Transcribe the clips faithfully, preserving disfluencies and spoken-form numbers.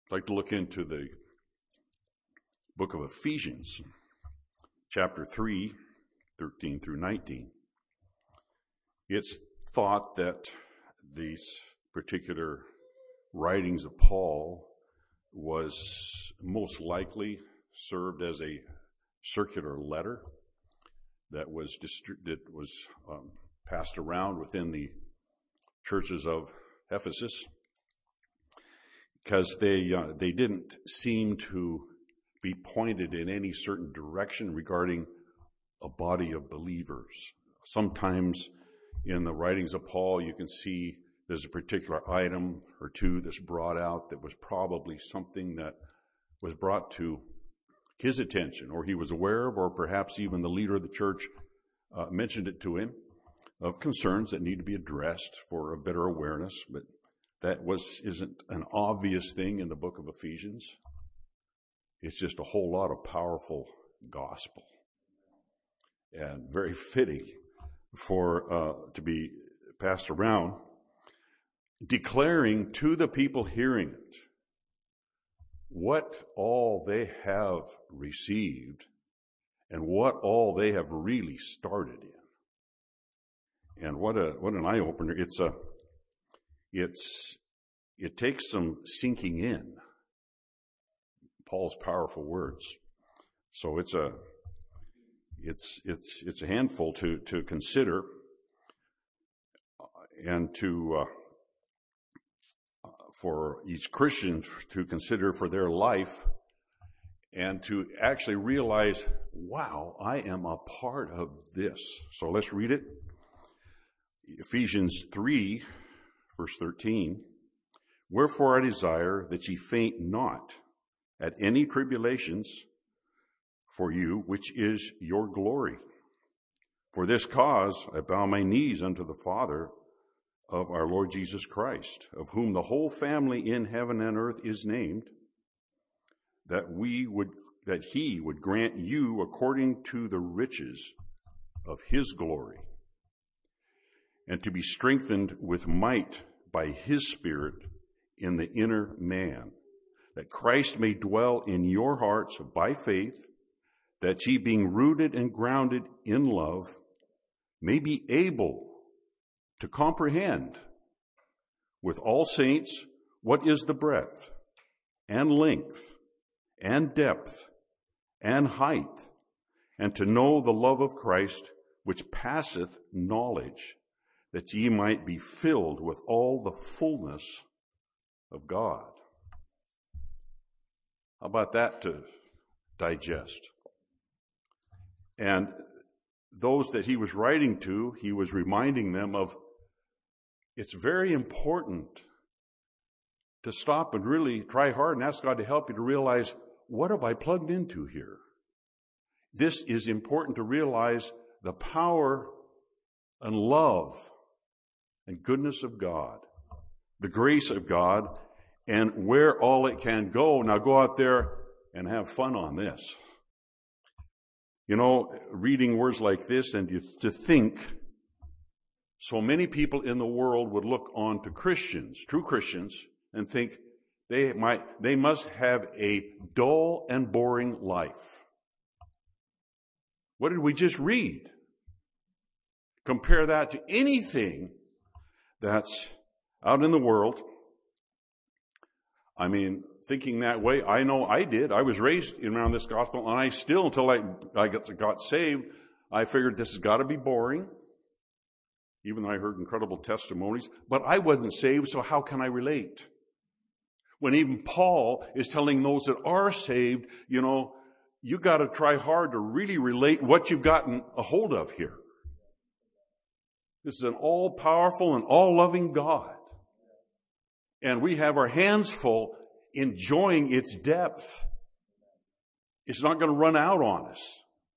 I'd like to look into the book of Ephesians, chapter three, thirteen through nineteen. It's thought that these particular writings of Paul was most likely served as a circular letter that was distri- that was um, passed around within the churches of Ephesus, because they uh, they didn't seem to be pointed in any certain direction regarding a body of believers. Sometimes in the writings of Paul, you can see there's a particular item or two that's brought out that was probably something that was brought to his attention, or he was aware of, or perhaps even the leader of the church uh, mentioned it to him, of concerns that need to be addressed for a better awareness. But that was isn't an obvious thing in the book of Ephesians. It's just a whole lot of powerful gospel, and very fitting for uh, to be passed around, declaring to the people hearing it what all they have received and what all they have really started in. And what a what an eye opener! It's a it's it takes some sinking in. Paul's powerful words. So it's a it's it's it's a handful to to consider and to uh, for each Christian to consider for their life, and to actually realize, wow, I am a part of this. So let's read it. Ephesians three, verse thirteen. Wherefore I desire that ye faint not at any tribulations for you, which is your glory. For this cause I bow my knees unto the Father of our Lord Jesus Christ, of whom the whole family in heaven and earth is named, that we would that he would grant you according to the riches of his glory, and to be strengthened with might by his Spirit in the inner man, that Christ may dwell in your hearts by faith, that ye, being rooted and grounded in love, may be able to comprehend with all saints what is the breadth and length and depth and height, and to know the love of Christ, which passeth knowledge, that ye might be filled with all the fullness of God. How about that to digest? And those that he was writing to, he was reminding them of, it's very important to stop and really try hard and ask God to help you to realize, what have I plugged into here? This is important to realize the power and love and goodness of God, the grace of God, and where all it can go. Now go out there and have fun on this. You know, reading words like this, and to think so many people in the world would look on to Christians, true Christians, and think they might, they must have a dull and boring life. What did we just read? Compare that to anything that's out in the world. I mean, thinking that way, I know I did. I was raised around this gospel, and I still, until I, I got, got saved, I figured this has got to be boring, even though I heard incredible testimonies. But I wasn't saved, so how can I relate? When even Paul is telling those that are saved, you know, you got to try hard to really relate what you've gotten a hold of here. This is an all-powerful and all-loving God. And we have our hands full enjoying its depth. It's not going to run out on us.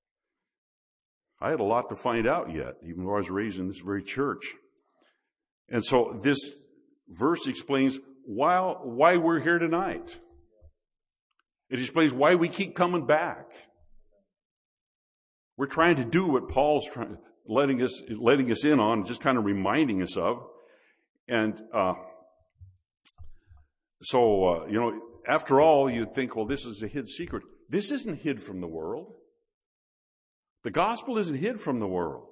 I had a lot to find out yet, even though I was raised in this very church. And so this verse explains why, why we're here tonight. It explains why we keep coming back. We're trying to do what Paul's trying, letting us, letting us in on, just kind of reminding us of. And uh, so, uh, you know, after all, you'd think, well, this is a hid secret. This isn't hid from the world. The gospel isn't hid from the world.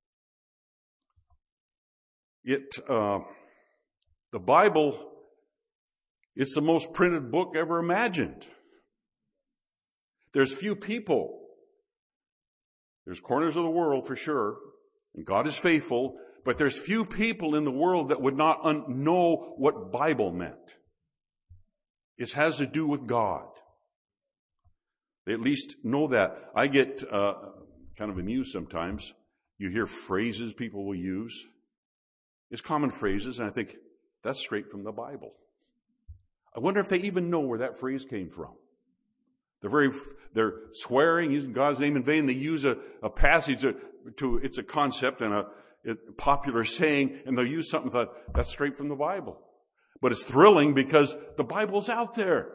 It, uh, the Bible, it's the most printed book ever imagined. There's few people. There's corners of the world for sure, and God is faithful, but there's few people in the world that would not un- know what Bible meant. It has to do with God. They at least know that. I get uh, kind of amused sometimes. You hear phrases people will use. It's common phrases, and I think, that's straight from the Bible. I wonder if they even know where that phrase came from. They're very, they're swearing, using God's name in vain. They use a, a passage to, to, it's a concept and a, a popular saying, and they'll use something that, that's straight from the Bible. But it's thrilling because the Bible's out there.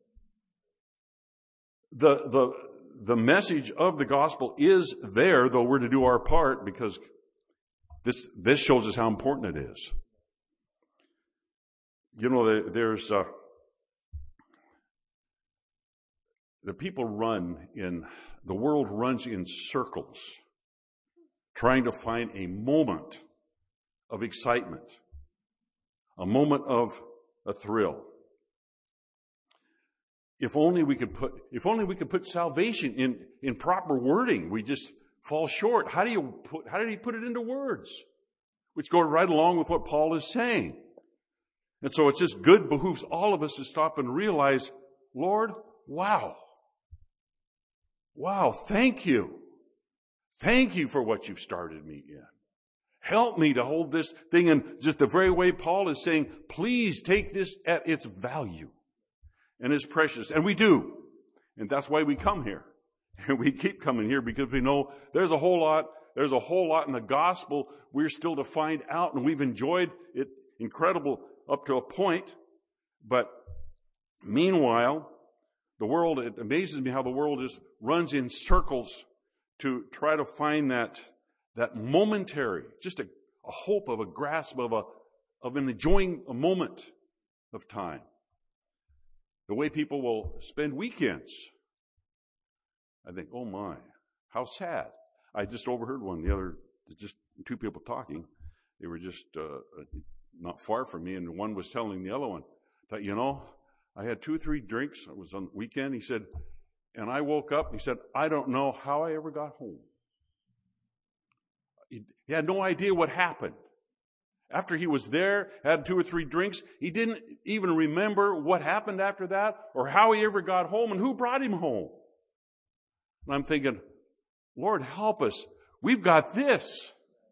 The, the, the message of the gospel is there, though we're to do our part, because this, this shows us how important it is. You know, there's, uh, the people run in, the world runs in circles, trying to find a moment of excitement, a moment of a thrill. If only we could put, if only we could put salvation in, in proper wording. We just fall short. How do you put, how did he put it into words? Which go right along with what Paul is saying. And so it's just good, behooves all of us to stop and realize, Lord, wow. Wow, thank you. Thank you for what you've started me in. Help me to hold this thing in just the very way Paul is saying, please take this at its value and its precious. And we do. And that's why we come here. And we keep coming here because we know there's a whole lot, there's a whole lot in the gospel we're still to find out, and we've enjoyed it incredible up to a point. But meanwhile, the world, it amazes me how the world just runs in circles to try to find that, that momentary, just a, a hope of a grasp of a, of an enjoying a moment of time. The way people will spend weekends. I think, oh my, how sad. I just overheard one the other, just two people talking. They were just uh, not far from me, and one was telling the other one that, you know, I had two or three drinks. It was on the weekend. He said, and I woke up, he said, I don't know how I ever got home. He, he had no idea what happened. After he was there, had two or three drinks, he didn't even remember what happened after that or how he ever got home and who brought him home. And I'm thinking, Lord, help us. We've got this.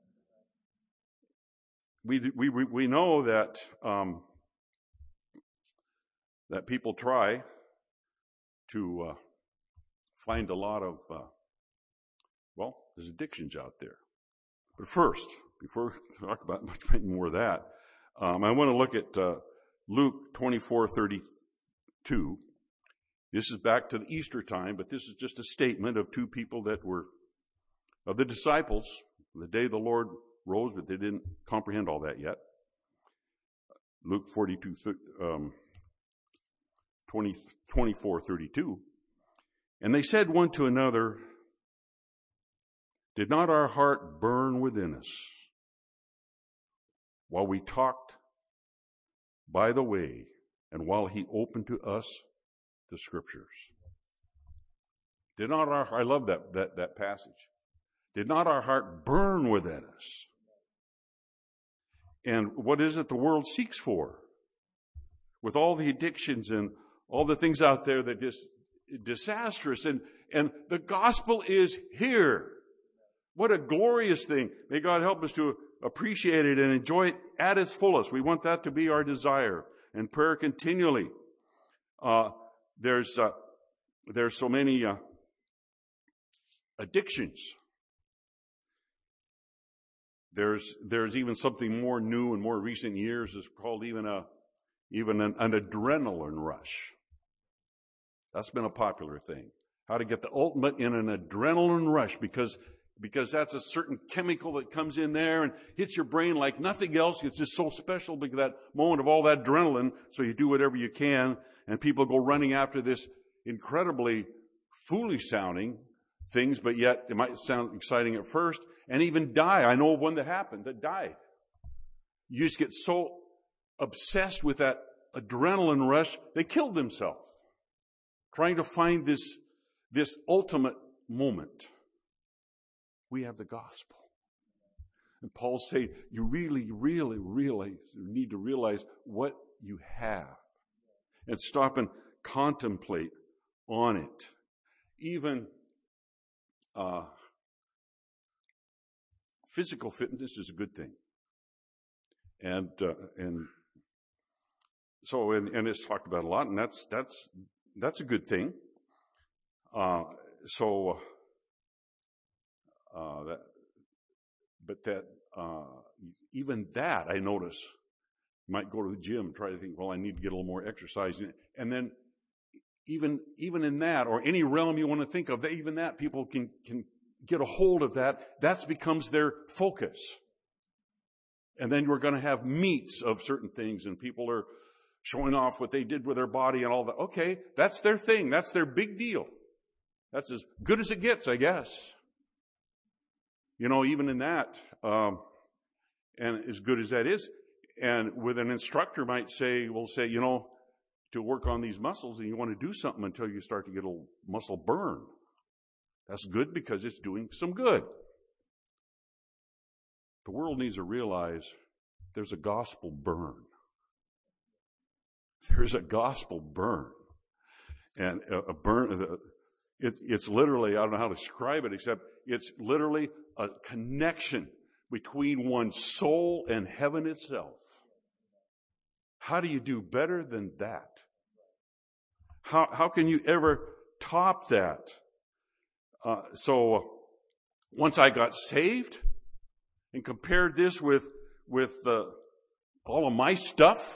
We we we know that um, that people try to uh, find a lot of uh, well, there's addictions out there. But first, before we talk about much more of that, um, I want to look at uh, Luke twenty-four thirty-two. This is back to the Easter time, but this is just a statement of two people that were of the disciples, the day the Lord rose, but they didn't comprehend all that yet. Luke forty-two, um, twenty, twenty-four thirty-two. And they said one to another, did not our heart burn within us while we talked by the way and while he opened to us the scriptures? Did not our, I love that, that, that passage. Did not our heart burn within us? And what is it the world seeks for? With all the addictions and all the things out there that is disastrous. And, and the gospel is here. What a glorious thing. May God help us to appreciate it and enjoy it at its fullest. We want that to be our desire and prayer continually. Uh, there's, uh, there's so many uh, addictions. There's there's even something more new in more recent years. It's called even a even an, an adrenaline rush. That's been a popular thing. How to get the ultimate in an adrenaline rush because because that's a certain chemical that comes in there and hits your brain like nothing else. It's just so special because of that moment of all that adrenaline. So you do whatever you can, and people go running after this incredibly foolish sounding things, but yet it might sound exciting at first, and even die. I know of one that happened that died. You just get so obsessed with that adrenaline rush, they killed themselves trying to find this, this ultimate moment. We have the gospel. And Paul says, you really, really, really need to realize what you have and stop and contemplate on it. Even uh, physical fitness is a good thing. And uh, and so, and, and it's talked about a lot, and that's that's that's a good thing. Uh, so, uh, that, but that uh, even that I notice, you might go to the gym, try to think, well, I need to get a little more exercise, and then even even in that, or any realm you want to think of, even that people can can get a hold of that. That becomes their focus. And then we're going to have meets of certain things, and people are showing off what they did with their body and all that. Okay, that's their thing. That's their big deal. That's as good as it gets, I guess. You know, even in that, um, and as good as that is, and with an instructor might say, will say, you know, to work on these muscles, and you want to do something until you start to get a muscle burn. That's good because it's doing some good. The world needs to realize there's a gospel burn. There's a gospel burn. And a, a burn, it, it's literally, I don't know how to describe it, except it's literally a connection between one's soul and heaven itself. How do you do better than that? How, how can you ever top that? Uh, so once I got saved, and compared this with with uh, all of my stuff,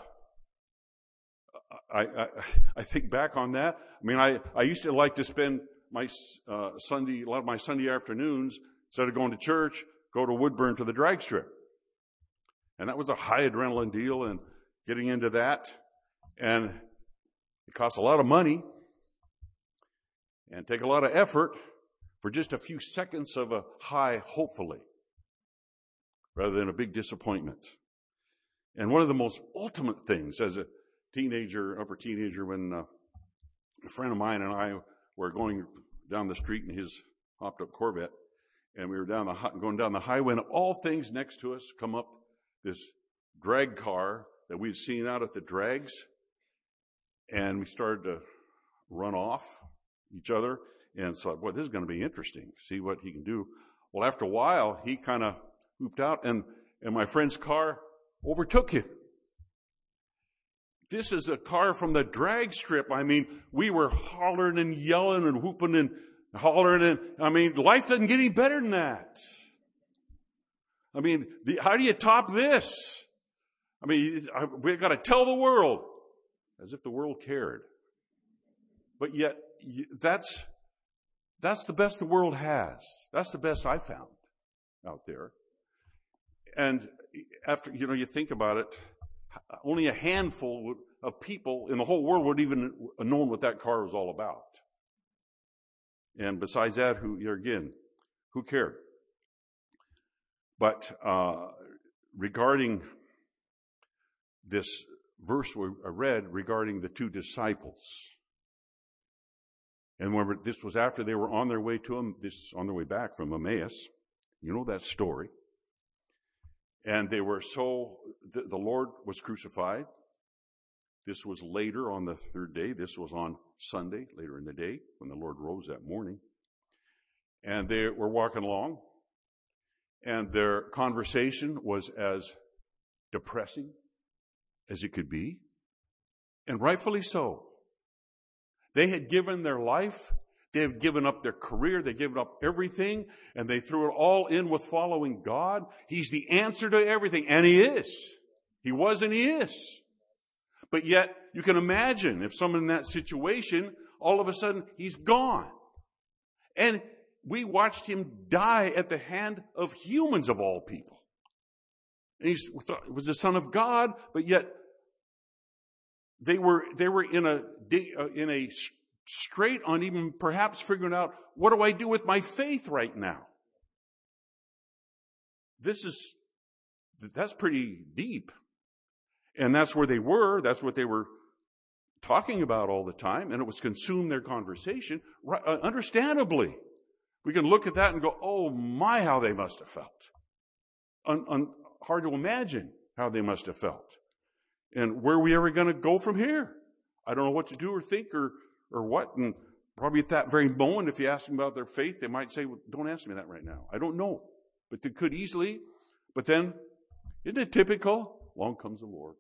I, I I think back on that. I mean, I, I used to like to spend my uh, Sunday a lot of my Sunday afternoons, instead of going to church, go to Woodburn to the drag strip, and that was a high adrenaline deal. And getting into that, and it costs a lot of money and take a lot of effort for just a few seconds of a high, hopefully, rather than a big disappointment. And one of the most ultimate things as a teenager, upper teenager, when uh, a friend of mine and I were going down the street in his hopped-up Corvette, and we were down the going down the highway, and all things next to us come up this drag car that we'd seen out at the drags, and we started to run off each other, and thought, boy, this is going to be interesting, see what he can do. Well, after a while, he kind of hooped out, and, and my friend's car overtook him. This is a car from the drag strip. I mean, we were hollering and yelling and whooping and hollering, and I mean, life doesn't get any better than that. I mean, the, how do you top this? I mean, we've got to tell the world, as if the world cared. But yet, that's that's the best the world has. That's the best I found out there. And after, you know, you think about it, only a handful of people in the whole world would even have known what that car was all about. And besides that, who, again, who cared? But uh, regarding this verse we read regarding the two disciples, and when this was after they were on their way to him, this on their way back from Emmaus, you know that story. And they were so, the, the Lord was crucified. This was later on the third day. This was on Sunday, later in the day, when the Lord rose that morning. And they were walking along, and their conversation was as depressing as it could be, and rightfully so. They had given their life, they had given up their career, they had given up everything, and they threw it all in with following God. He's the answer to everything, and He is. He was and He is. But yet, you can imagine if someone in that situation, all of a sudden, he's gone. And we watched him die at the hand of humans of all people. And he was the Son of God, but yet they were they were in a in a strait on even perhaps figuring out, what do I do with my faith right now? This is that's pretty deep. And that's where they were. That's what they were talking about all the time. And it was consumed their conversation. Uh, understandably. We can look at that and go, oh my, how they must have felt. Un- un- hard to imagine how they must have felt. And where are we ever going to go from here? I don't know what to do or think or, or what. And probably at that very moment, if you ask them about their faith, they might say, well, don't ask me that right now. I don't know. But they could easily. But then, isn't it typical? Along comes the Lord.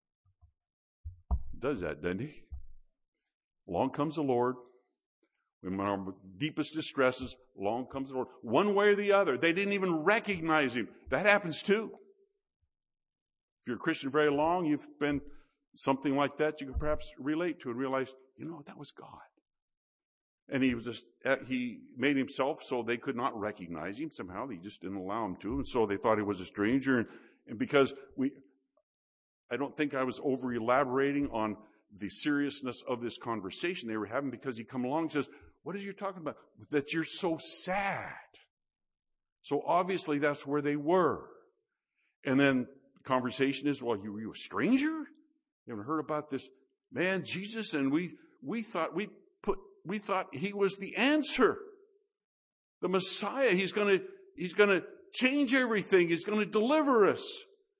He does that, doesn't he? Along comes the Lord. In our deepest distresses, along comes the Lord. One way or the other. They didn't even recognize him. That happens too. If you're a Christian very long, you've been something like that, you can perhaps relate to and realize, you know, that was God. And he was just, he made himself so they could not recognize him somehow. He just didn't allow them to. And so they thought he was a stranger. And, and because we, I don't think I was over elaborating on the seriousness of this conversation they were having, because he come along and says, what is you talking about? That you're so sad. So obviously that's where they were. And then the conversation is, well, you were you a stranger? You haven't heard about this man, Jesus? And we, we thought we put, we thought he was the answer. The Messiah. He's going to, he's going to change everything. He's going to deliver us.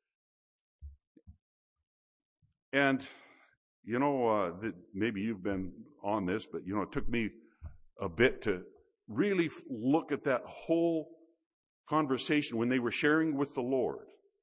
And, you know, uh, the, maybe you've been on this, but, you know, it took me a bit to really look at that whole conversation when they were sharing with the Lord.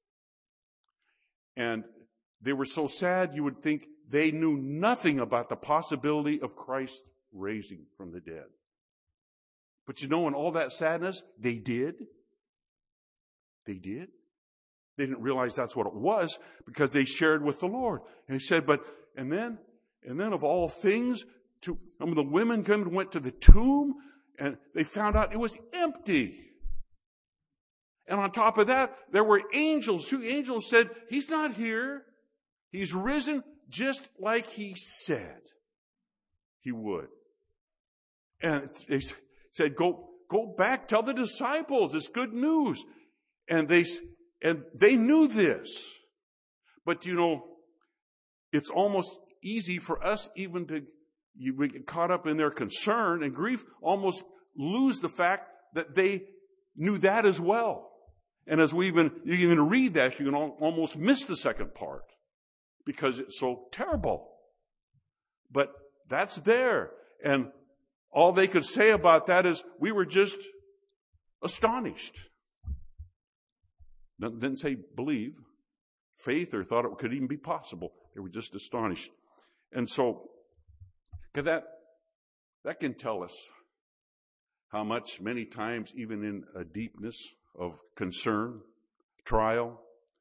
And they were so sad, you would think they knew nothing about the possibility of Christ raising from the dead. But you know, in all that sadness, they did. They did. They didn't realize that's what it was because they shared with the Lord. And he said, but, and then, and then of all things, to, some of the women came and went to the tomb and they found out it was empty. And on top of that, there were angels. Two angels said, he's not here. He's risen just like he said he would. And they said, go, go back, tell the disciples, it's good news. And they, and they knew this. But you know, it's almost easy for us even to, you get caught up in their concern and grief, almost lose the fact that they knew that as well. And as we even, you even read that, you can almost miss the second part because it's so terrible. But that's there. And all they could say about that is, we were just astonished. Didn't say believe, faith, or thought it could even be possible. They were just astonished. And so, because that, that can tell us how much many times, even in a deepness of concern, trial,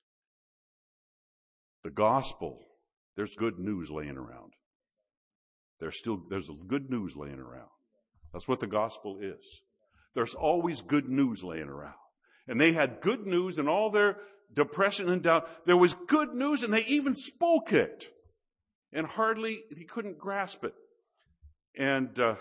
the gospel, there's good news laying around. There's still, there's good news laying around. That's what the gospel is. There's always good news laying around. And they had good news in all their depression and doubt. There was good news and they even spoke it. And hardly, he couldn't grasp it. And uh,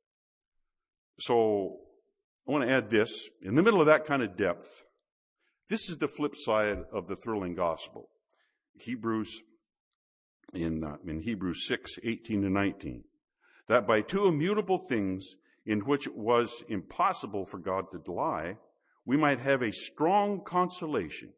so I want to add this. In the middle of that kind of depth, this is the flip side of the thrilling gospel. Hebrews, in, uh, in Hebrews six, eighteen to nineteen. That by two immutable things in which it was impossible for God to lie, we might have a strong consolation,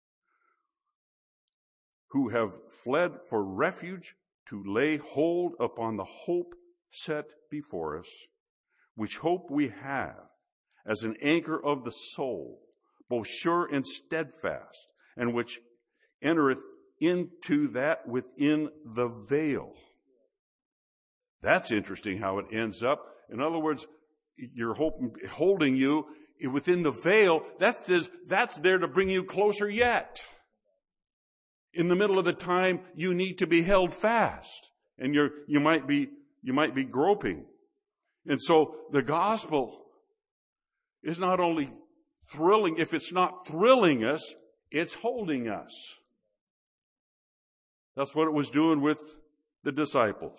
who have fled for refuge to lay hold upon the hope set before us, which hope we have as an anchor of the soul, both sure and steadfast, and which entereth into that within the veil. That's interesting how it ends up. In other words, your hope holding you within the veil, that's, that's there to bring you closer yet. In the middle of the time, you need to be held fast. And you're, you might be, you might be groping. And so the gospel is not only thrilling, if it's not thrilling us, it's holding us. That's what it was doing with the disciples.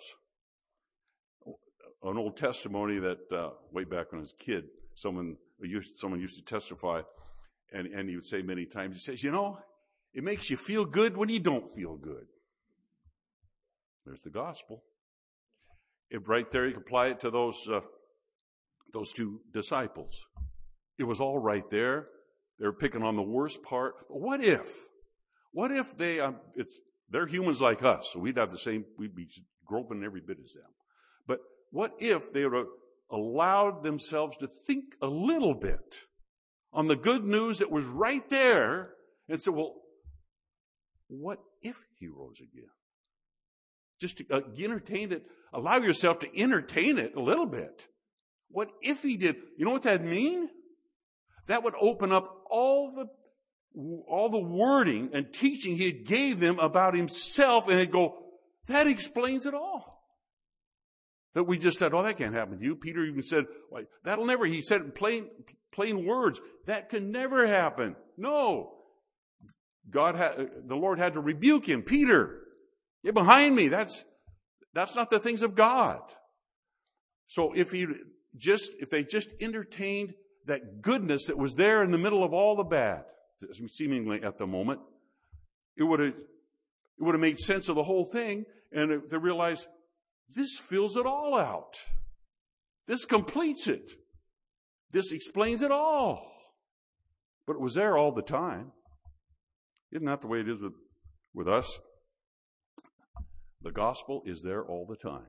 An old testimony that uh, way back when I was a kid, someone used, someone used to testify, and, and he would say many times, he says, you know, it makes you feel good when you don't feel good. There's the gospel. It, right there, you can apply it to those uh, those two disciples. It was all right there. They were picking on the worst part. But what if? What if they? Um, it's they're humans like us, so we'd have the same. We'd be groping every bit as them. But what if they would have allowed themselves to think a little bit on the good news that was right there, and said, "Well, what if he rose again?" Just to uh, entertain it. Allow yourself to entertain it a little bit. What if he did? You know what that'd mean? That would open up all the all the wording and teaching he gave them about himself, and they'd go, that explains it all. That we just said, oh, that can't happen to you. Peter even said, well, that'll never, he said in plain, plain words, that can never happen. No. God had, the Lord had to rebuke him. Peter, get behind me. That's, that's not the things of God. So if he just, if they just entertained that goodness that was there in the middle of all the bad, seemingly at the moment, it would have, it would have made sense of the whole thing, and they realized this fills it all out. This completes it. This explains it all. But it was there all the time. Isn't that the way it is with, with us? The gospel is there all the time.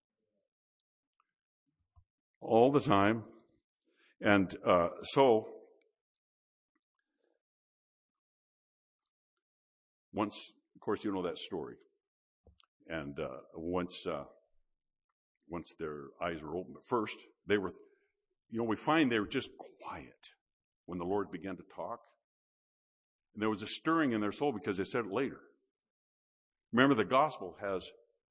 All the time. And uh, so, once, of course, you know that story. And uh, once uh, once their eyes were opened, but first, they were, you know, we find they were just quiet when the Lord began to talk. And there was a stirring in their soul because they said it later. Remember, the gospel has,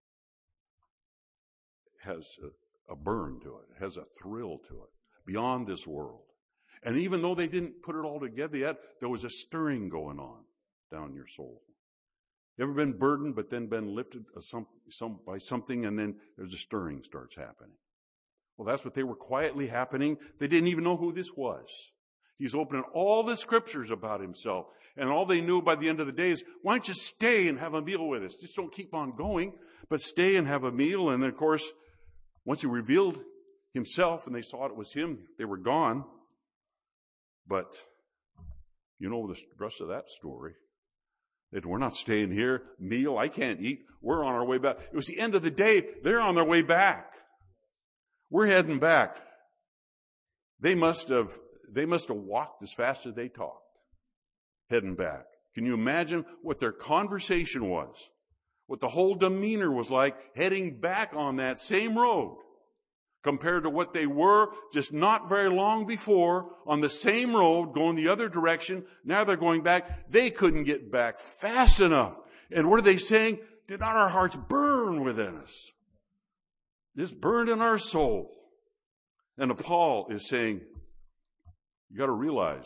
has a, a burn to it, has a thrill to it, beyond this world. And even though they didn't put it all together yet, there was a stirring going on down your soul. You ever been burdened, but then been lifted some, some, by something, and then there's a stirring starts happening? Well, that's what they were quietly happening. They didn't even know who this was. He's opening all the scriptures about himself. And all they knew by the end of the day is, why don't you stay and have a meal with us? Just don't keep on going, but stay and have a meal. And then, of course, once he revealed himself and they saw it was him, they were gone. But you know the rest of that story. That we're not staying here. Meal, I can't eat. We're on our way back. It was the end of the day. They're on their way back. We're heading back. They must have, they must have walked as fast as they talked. Heading back. Can you imagine what their conversation was? What the whole demeanor was like heading back on that same road compared to what they were just not very long before on the same road going the other direction. Now they're going back. They couldn't get back fast enough. And what are they saying? Did not our hearts burn within us? This burned in our soul. And Paul is saying, you got to realize,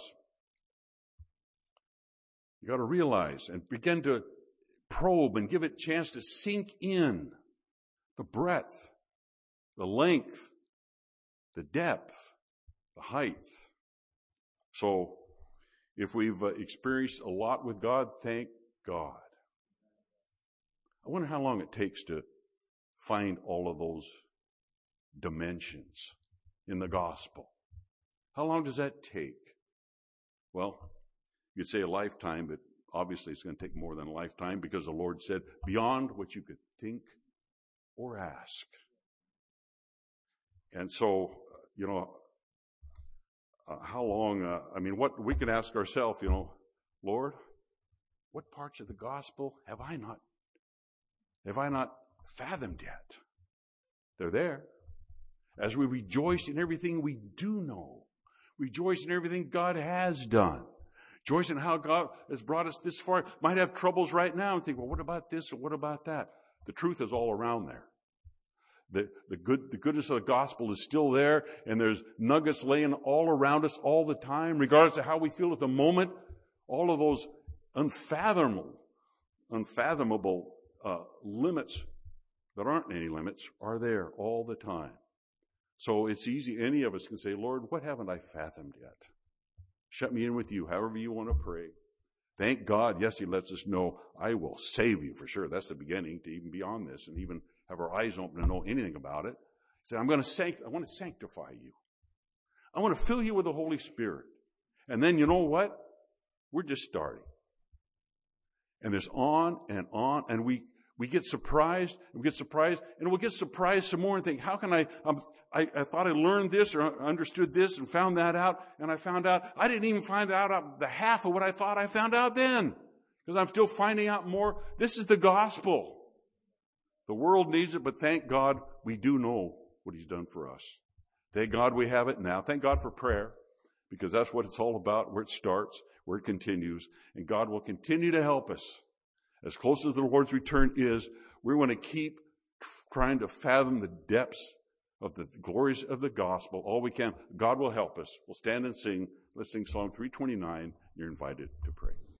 you got to realize and begin to probe and give it a chance to sink in the breadth, the length, the depth, the height. So, if we've uh, experienced a lot with God, thank God. I wonder how long it takes to find all of those dimensions in the gospel. How long does that take? Well, you'd say a lifetime, but obviously it's going to take more than a lifetime because the Lord said, beyond what you could think or ask. And so, you know, uh, how long, uh, I mean, what we could ask ourselves, you know, Lord, what parts of the gospel have I not, have I not fathomed yet? They're there. As we rejoice in everything we do know, rejoice in everything God has done, rejoice in how God has brought us this far, might have troubles right now and think, well, what about this or what about that? The truth is all around there. The, the good, the goodness of the gospel is still there, and there's nuggets laying all around us all the time, regardless of how we feel at the moment. All of those unfathomable, unfathomable uh, limits that aren't any limits are there all the time. So it's easy. Any of us can say, Lord, what haven't I fathomed yet? Shut me in with you, however you want to pray. Thank God, yes, he lets us know, I will save you for sure. That's the beginning to even be on this and even have our eyes open to know anything about it. He said, I'm going to sanct- I want to sanctify you. I want to fill you with the Holy Spirit. And then you know what? We're just starting. And there's on and on, and we we get surprised, and we get surprised, and we'll get surprised some more and think, how can I, um, I, I thought I learned this or understood this and found that out, and I found out, I didn't even find out the half of what I thought I found out then, because I'm still finding out more. This is the gospel. The world needs it, but thank God we do know what he's done for us. Thank God we have it now. Thank God for prayer, because that's what it's all about, where it starts, where it continues, and God will continue to help us. As close as the Lord's return is, we're going to keep trying to fathom the depths of the glories of the gospel. All we can. God will help us. We'll stand and sing. Let's sing Psalm three twenty-nine. You're invited to pray.